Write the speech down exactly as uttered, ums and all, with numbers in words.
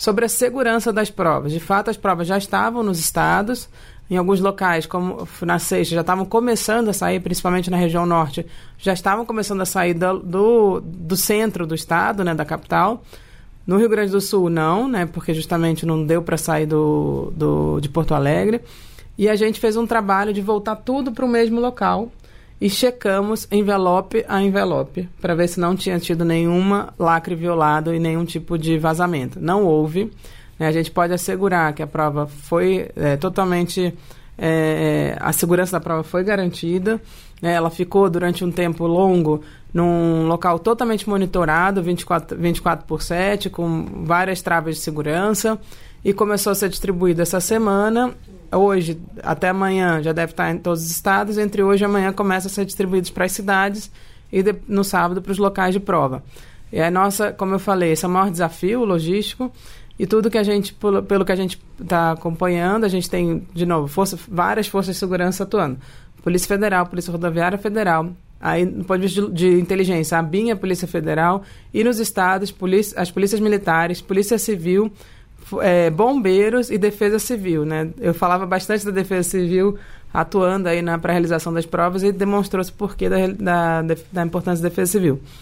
sobre a segurança das provas. De fato, as provas já estavam nos estados, em alguns locais, como na sexta, já estavam começando a sair, principalmente na região norte, já estavam começando a sair do, do, do centro do estado, né, da capital. No Rio Grande do Sul, não, né, porque justamente não deu para sair do, do, de Porto Alegre. E a gente fez um trabalho de voltar tudo para o mesmo local e checamos envelope a envelope para ver se não tinha tido nenhuma lacre violado e nenhum tipo de vazamento. Não houve. A gente pode assegurar que a prova foi é, totalmente... É, a segurança da prova foi garantida. Né? Ela ficou durante um tempo longo num local totalmente monitorado, vinte e quatro, vinte e quatro por sete, com várias travas de segurança, e começou a ser distribuída essa semana. Hoje, até amanhã, já deve estar em todos os estados. Entre hoje e amanhã começa a ser distribuídos para as cidades e de, no sábado para os locais de prova. E a nossa, como eu falei, esse é o maior desafio logístico. E tudo que a gente, pelo, pelo que a gente está acompanhando, a gente tem, de novo, força, várias forças de segurança atuando. Polícia Federal, Polícia Rodoviária Federal, aí no ponto de vista de, de inteligência, a ABIN, a Polícia Federal, e nos estados, polícia, as polícias militares, Polícia Civil, é, bombeiros e Defesa Civil. Né? Eu falava bastante da Defesa Civil atuando aí para a realização das provas e demonstrou-se o porquê da, da, da importância da Defesa Civil.